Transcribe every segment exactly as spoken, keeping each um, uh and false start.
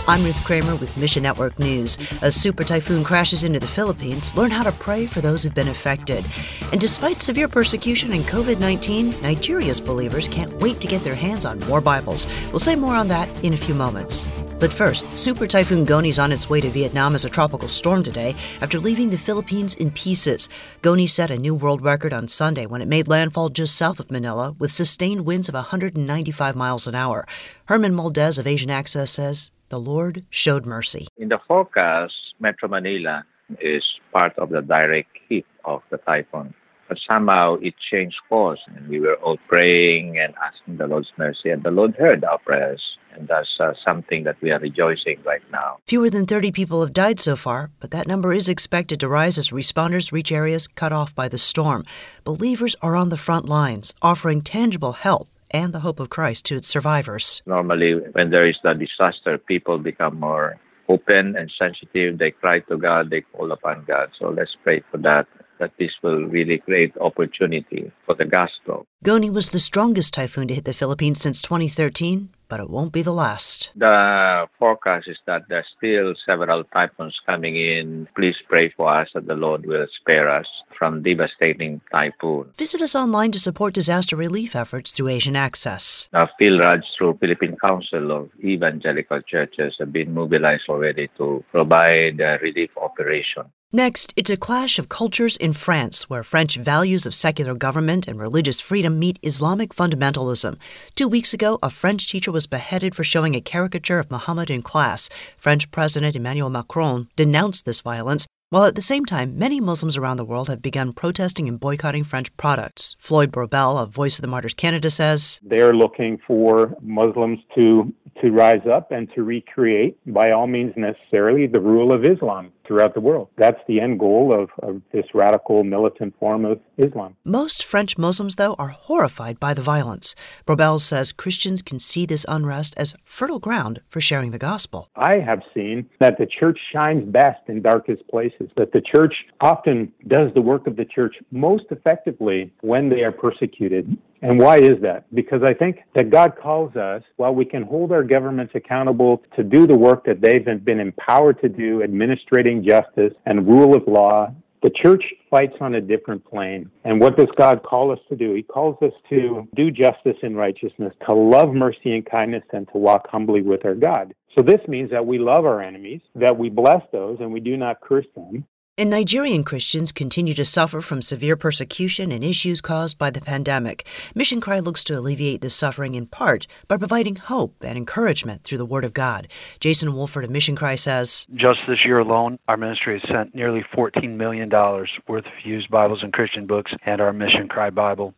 I'm Ruth Kramer with Mission Network News. A super typhoon crashes into the Philippines. Learn how to pray for those who've been affected. And despite severe persecution and covid nineteen, Nigeria's believers can't wait to get their hands on more Bibles. We'll say more on that in a few moments. But first, Super Typhoon Goni's on its way to Vietnam as a tropical storm today after leaving the Philippines in pieces. Goni set a new world record on Sunday when it made landfall just south of Manila with sustained winds of one hundred ninety-five miles an hour. Herman Moldez of Asian Access says the Lord showed mercy. In the forecast, Metro Manila is part of the direct hit of the typhoon. But somehow it changed course, and we were all praying and asking the Lord's mercy, and the Lord heard our prayers. And that's uh, something that we are rejoicing right now. Fewer than thirty people have died so far, but that number is expected to rise as responders reach areas cut off by the storm. Believers are on the front lines, offering tangible help and the hope of Christ to its survivors. Normally, when there is a disaster, people become more open and sensitive. They cry to God, they call upon God. So let's pray for that, that this will really create opportunity for the gospel. Goni was the strongest typhoon to hit the Philippines since twenty thirteen, but it won't be the last. The forecast is that there's still several typhoons coming in. Please pray for us that the Lord will spare us from devastating typhoon. Visit us online to support disaster relief efforts through Asian Access. Now, PhilRADS through Philippine Council of Evangelical Churches have been mobilized already to provide a relief operation. Next, it's a clash of cultures in France, where French values of secular government and religious freedom meet Islamic fundamentalism. Two weeks ago, a French teacher was beheaded for showing a caricature of Muhammad in class. French President Emmanuel Macron denounced this violence, while at the same time, many Muslims around the world have begun protesting and boycotting French products. Floyd Brobel of Voice of the Martyrs Canada says, they're looking for Muslims to to rise up and to recreate, by all means necessarily, the rule of Islam throughout the world. That's the end goal of, of this radical militant form of Islam. Most French Muslims, though, are horrified by the violence. Brobel says Christians can see this unrest as fertile ground for sharing the gospel. I have seen that the church shines best in darkest places, that the church often does the work of the church most effectively when they are persecuted. And why is that? Because I think that God calls us, while we can hold our governments accountable to do the work that they've been empowered to do, administrating justice and rule of law, the church fights on a different plane. And what does God call us to do? He calls us to do justice and righteousness, to love mercy and kindness, and to walk humbly with our God. So this means that we love our enemies, that we bless those, and we do not curse them. And Nigerian Christians continue to suffer from severe persecution and issues caused by the pandemic. Mission Cry looks to alleviate this suffering in part by providing hope and encouragement through the Word of God. Jason Wolford of Mission Cry says, just this year alone, our ministry has sent nearly fourteen million dollars worth of used Bibles and Christian books and our Mission Cry Bible.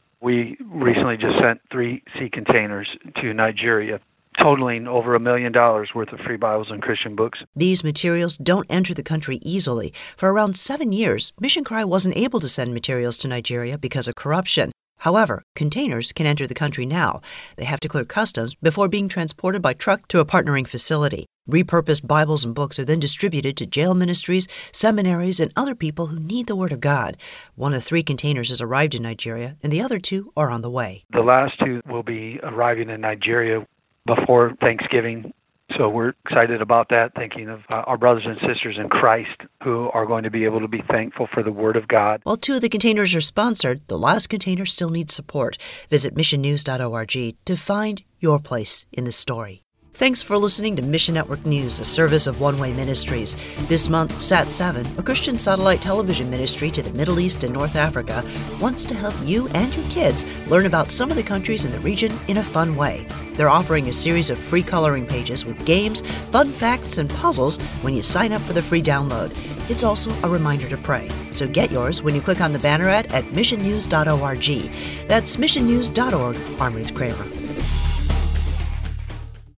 We recently just sent three sea containers to Nigeria, totaling over a million dollars worth of free Bibles and Christian books. These materials don't enter the country easily. For around seven years, Mission Cry wasn't able to send materials to Nigeria because of corruption. However, containers can enter the country now. They have to clear customs before being transported by truck to a partnering facility. Repurposed Bibles and books are then distributed to jail ministries, seminaries, and other people who need the Word of God. One of three containers has arrived in Nigeria, and the other two are on the way. The last two will be arriving in Nigeria before Thanksgiving. So we're excited about that, thinking of uh, our brothers and sisters in Christ who are going to be able to be thankful for the Word of God. While two of the containers are sponsored, the last container still needs support. Visit mission news dot org to find your place in the story. Thanks for listening to Mission Network News, a service of One Way Ministries. This month, Sat seven, a Christian satellite television ministry to the Middle East and North Africa, wants to help you and your kids learn about some of the countries in the region in a fun way. They're offering a series of free coloring pages with games, fun facts, and puzzles when you sign up for the free download. It's also a reminder to pray. So get yours when you click on the banner ad at mission news dot org. That's mission news dot org. I'm Ruth Kramer.